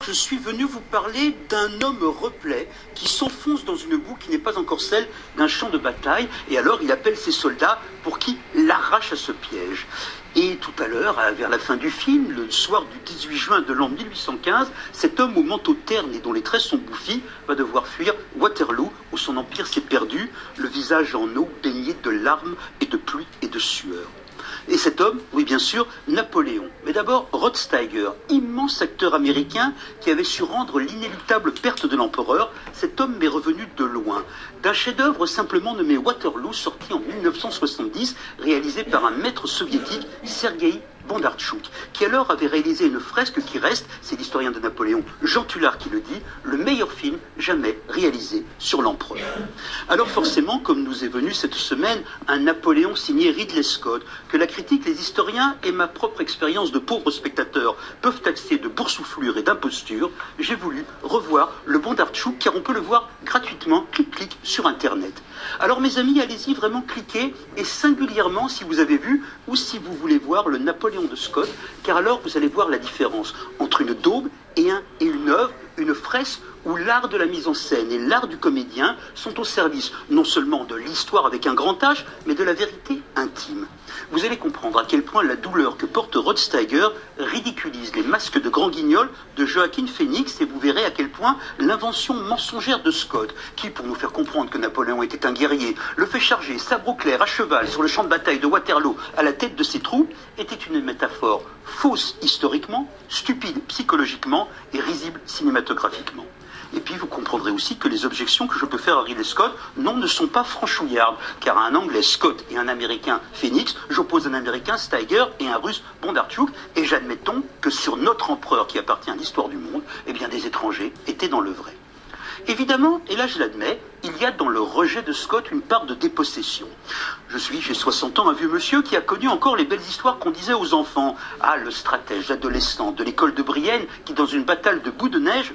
je suis venu vous parler d'un homme replet qui s'enfonce dans une boue qui n'est pas encore celle d'un champ de bataille, et alors il appelle ses soldats pour qu'ils l'arrachent à ce piège. Et tout à l'heure, vers la fin du film, le soir du 18 juin de l'an 1815, cet homme au manteau terne et dont les traits sont bouffis va devoir fuir Waterloo, où son empire s'est perdu, le visage en eau baigné de larmes et de pluie et de sueur. Et cet homme, oui bien sûr, Napoléon. Mais d'abord, Rod Steiger, immense acteur américain qui avait su rendre l'inéluctable perte de l'empereur. Cet homme m'est revenu de loin, d'un chef-d'œuvre simplement nommé Waterloo, sorti en 1970, réalisé par un maître soviétique, Sergueï Bondarchuk, qui alors avait réalisé une fresque qui reste, c'est l'historien de Napoléon, Jean Tullard qui le dit, le meilleur film jamais réalisé sur l'empereur. Alors forcément, comme nous est venu cette semaine un Napoléon signé Ridley Scott, que la critique, les historiens et ma propre expérience de pauvre spectateur peuvent taxer de boursouflure et d'imposture, j'ai voulu revoir le Bondarchuk, car on peut le voir gratuitement, clic-clic, sur Internet. Alors mes amis, allez-y vraiment cliquez, et singulièrement si vous avez vu ou si vous voulez voir le Napoléon de Scott, car alors vous allez voir la différence entre une daube et une œuvre, une fresque où l'art de la mise en scène et l'art du comédien sont au service non seulement de l'histoire avec un grand H, mais de la vérité intime. Vous allez comprendre à quel point la douleur que porte Rod Steiger ridiculise les masques de grand guignol de Joaquin Phoenix, et vous verrez à quel point l'invention mensongère de Scott, qui, pour nous faire comprendre que Napoléon était un guerrier, le fait charger sabre au clair à cheval sur le champ de bataille de Waterloo à la tête de ses troupes, était une métaphore fausse historiquement, stupide psychologiquement et risible cinématographiquement. Et puis vous comprendrez aussi que les objections que je peux faire à Ridley Scott, non, ne sont pas franchouillardes, car à un Anglais Scott et un Américain Phoenix, j'oppose un Américain Steiger et un Russe Bondarchuk, et j'admettons que sur notre empereur qui appartient à l'histoire du monde, eh bien des étrangers étaient dans le vrai. Évidemment, et là je l'admets, il y a dans le rejet de Scott une part de dépossession. J'ai 60 ans, un vieux monsieur qui a connu encore les belles histoires qu'on disait aux enfants. Ah, le stratège adolescent de l'école de Brienne qui, dans une bataille de boules de neige,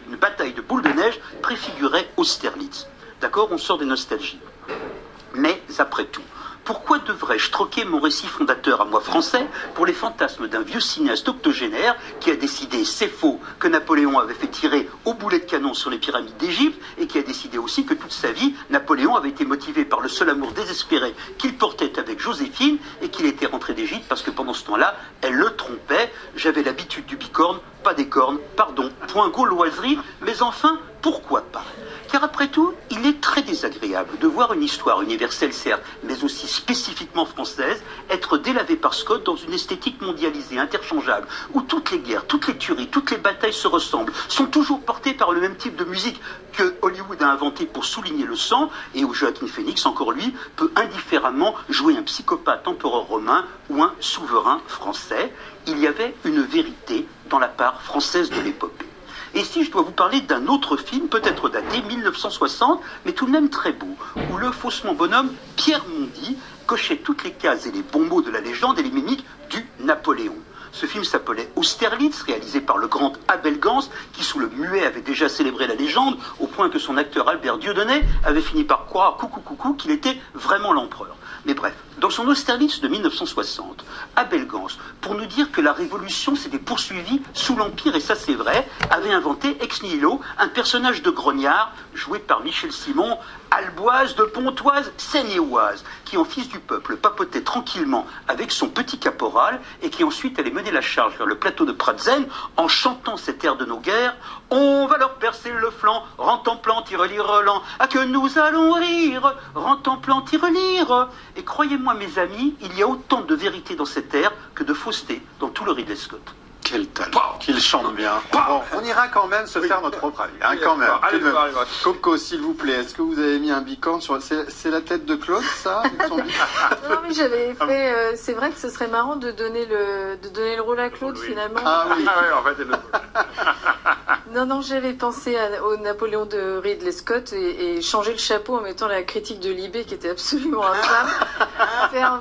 préfigurait Austerlitz. D'accord, on sort des nostalgies. Mais après tout, pourquoi devrais-je troquer mon récit fondateur à moi français pour les fantasmes d'un vieux cinéaste octogénaire qui a décidé, c'est faux, que Napoléon avait fait tirer au boulet de canon sur les pyramides d'Égypte, et qui a décidé aussi que toute sa vie, Napoléon avait été motivé par le seul amour désespéré qu'il portait avec Joséphine, et qu'il était rentré d'Égypte parce que pendant ce temps-là, elle le trompait. J'avais l'habitude du bicorne, pas des cornes, pardon, point gauloiserie, mais enfin, pourquoi pas? Car après tout, il est très désagréable de voir une histoire universelle certes, mais aussi spécifiquement française, être délavée par Scott dans une esthétique mondialisée, interchangeable, où toutes les guerres, toutes les tueries, toutes les batailles se ressemblent, sont toujours portées par le même type de musique que Hollywood a inventé pour souligner le sang, et où Joaquin Phoenix, encore lui, peut indifféremment jouer un psychopathe empereur romain ou un souverain français. Il y avait une vérité dans la part française de l'épopée. Et si je dois vous parler d'un autre film, peut-être daté 1960, mais tout de même très beau, où le faussement bonhomme Pierre Mondy cochait toutes les cases et les bons mots de la légende et les mimiques du Napoléon. Ce film s'appelait Austerlitz, réalisé par le grand Abel Gans, qui sous le muet avait déjà célébré la légende, au point que son acteur Albert Dieudonné avait fini par croire coucou qu'il était vraiment l'empereur. Mais bref, dans son Austerlitz de 1960, Abel Gans, pour nous dire que la révolution s'était poursuivie sous l'Empire, et ça c'est vrai, avait inventé ex nihilo un personnage de grognard, joué par Michel Simon, Alboise de Pontoise, Seine-et-Oise, qui en fils du peuple papotait tranquillement avec son petit caporal, et qui ensuite allait mener la charge vers le plateau de Pratzen en chantant cet air de nos guerres. On va leur percer le flanc, rentemplant, tire-lire-lant, à que nous allons rire, rentemplant, tire-lire. Et croyez-moi mes amis, il y a autant de vérité dans cet air que de fausseté dans tout le Ridley Scott. Quel talent, qu'il chante bien. Bon, on ira quand même se faire notre propre avis, hein, quand même. Coco, s'il vous plaît, est-ce que vous avez mis un bicorne sur... C'est la tête de Claude, ça? Non, mais j'avais fait... c'est vrai que ce serait marrant de donner le rôle à Claude, finalement. Ah oui, en fait, Non, j'avais pensé au Napoléon de Ridley Scott et changer le chapeau en mettant la critique de Libé qui était absolument infâme. Faire